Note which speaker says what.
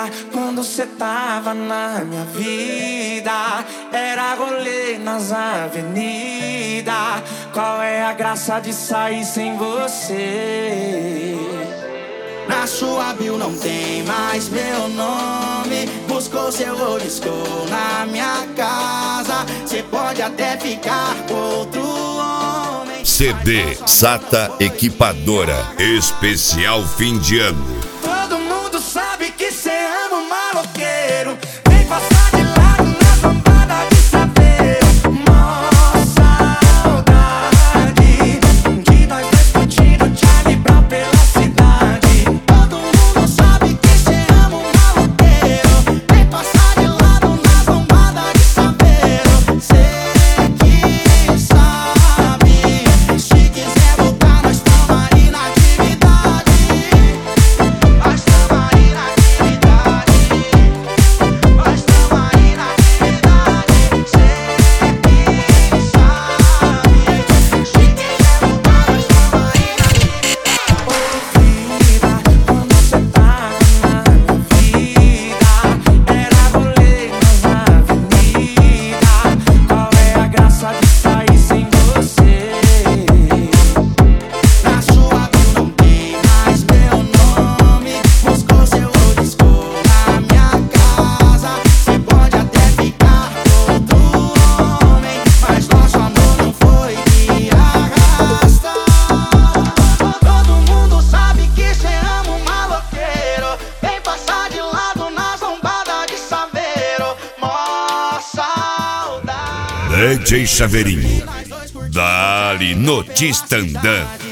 Speaker 1: quando cê tava na minha vida. Era rolê nas avenidas. Qual é a graça de sair sem você? Na sua bio não tem mais meu nome. Buscou seu oliscou na minha casa. Cê pode até ficar com outro homem.
Speaker 2: CD Sata Equipadora, especial fim de ano.
Speaker 1: Todo mundo sabe que cê ama um maloqueiro. Vem passar de lado na zombada de saveiro. Mó saudade de nós dois curtindo Charlie Brown pela cidade. Todo mundo sabe que cê ama um maloqueiro. Vem passar de lado na zombada de saveiro. Cê que sabe, se quiser voltar nós tamo aí na atividade. Nós tamo aí na atividade. Nós tamo aí na atividade. Cê que sabe, se quiser voltar nós tamo aí na atividade. Quando cê tava na minha vida, era rolê nas avenidas. Qual é a graça de sair sem você? Na sua bio não tem mais meu nome. Buscou seu oliscou na minha casa. Cê pode até ficar com outro homem, mas nosso amor não foi de arrasta. Todo mundo sabe que cê ama um maloqueiro. Vem passar de lado na zombada de saveiro. Mó saudade.
Speaker 2: DJ Chaveirinho, dali no Tistandã.